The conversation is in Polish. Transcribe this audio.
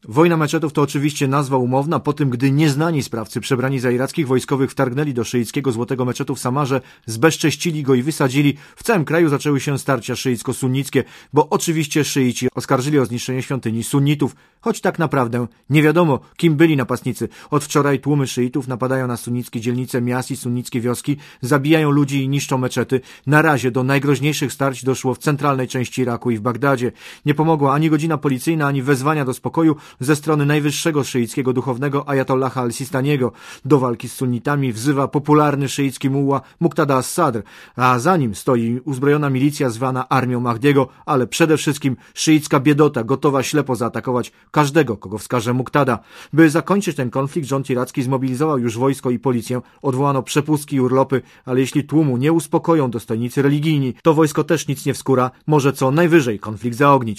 Wojna meczetów to oczywiście nazwa umowna po tym, gdy nieznani sprawcy przebrani za irackich wojskowych wtargnęli do szyickiego Złotego Meczetu w Samarze, zbezcześcili go i wysadzili. W całym kraju zaczęły się starcia szyicko-sunnickie, bo oczywiście szyici oskarżyli o zniszczenie świątyni sunnitów, choć tak naprawdę nie wiadomo, kim byli napastnicy. Od wczoraj tłumy szyitów napadają na sunnickie dzielnice miast i sunnickie wioski, zabijają ludzi i niszczą meczety. Na razie do najgroźniejszych starć doszło w centralnej części Iraku i w Bagdadzie. Nie pomogła ani godzina policyjna, ani wezwania do spokoju ze strony najwyższego szyickiego duchownego Ajatollaha al-Sistaniego. Do walki z sunnitami wzywa popularny szyicki mułła Muqtada as-Sadr, a za nim stoi uzbrojona milicja zwana Armią Mahdiego, ale przede wszystkim szyicka biedota gotowa ślepo zaatakować każdego, kogo wskaże Muqtada. By zakończyć ten konflikt, rząd iracki zmobilizował już wojsko i policję, odwołano przepustki i urlopy, ale jeśli tłumu nie uspokoją dostojnicy religijni, to wojsko też nic nie wskóra, może co najwyżej konflikt zaognić.